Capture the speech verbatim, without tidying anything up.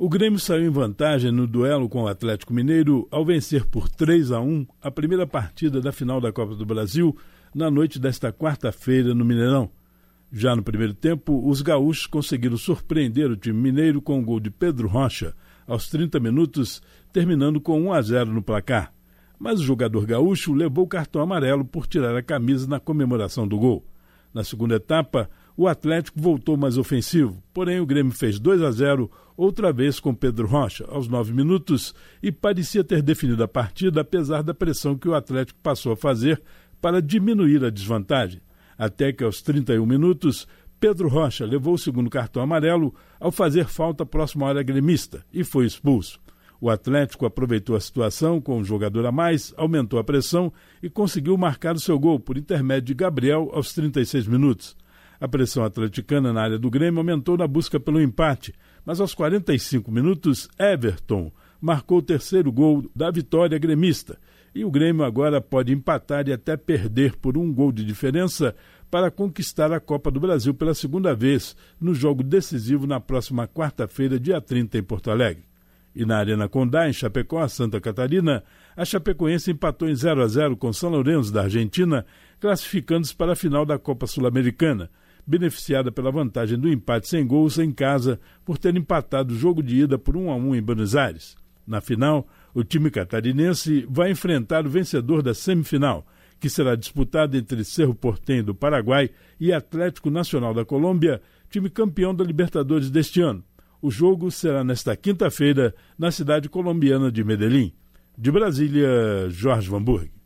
O Grêmio saiu em vantagem no duelo com o Atlético Mineiro ao vencer por três a um a primeira partida da final da Copa do Brasil na noite desta quarta-feira no Mineirão. Já no primeiro tempo, os gaúchos conseguiram surpreender o time mineiro com o gol de Pedro Rocha aos trinta minutos, terminando com um a zero no placar. Mas o jogador gaúcho levou o cartão amarelo por tirar a camisa na comemoração do gol. Na segunda etapa, o Atlético voltou mais ofensivo, porém o Grêmio fez dois a zero, outra vez com Pedro Rocha, aos nove minutos, e parecia ter definido a partida apesar da pressão que o Atlético passou a fazer para diminuir a desvantagem. Até que aos trinta e um minutos, Pedro Rocha levou o segundo cartão amarelo ao fazer falta próximo à área gremista e foi expulso. O Atlético aproveitou a situação com um jogador a mais, aumentou a pressão e conseguiu marcar o seu gol por intermédio de Gabriel aos trinta e seis minutos. A pressão atleticana na área do Grêmio aumentou na busca pelo empate, mas aos quarenta e cinco minutos, Everton marcou o terceiro gol da vitória gremista. E o Grêmio agora pode empatar e até perder por um gol de diferença para conquistar a Copa do Brasil pela segunda vez, no jogo decisivo na próxima quarta-feira, dia trinta, em Porto Alegre. E na Arena Condá, em Chapecó, Santa Catarina, a Chapecoense empatou em zero a zero com São Lourenço, da Argentina, classificando-se para a final da Copa Sul-Americana, beneficiada pela vantagem do empate sem gols em casa por ter empatado o jogo de ida por um a um em Buenos Aires. Na final, o time catarinense vai enfrentar o vencedor da semifinal, que será disputada entre Cerro Porteño do Paraguai e Atlético Nacional da Colômbia, time campeão da Libertadores deste ano. O jogo será nesta quinta-feira na cidade colombiana de Medellín. De Brasília, Jorge Vanburg.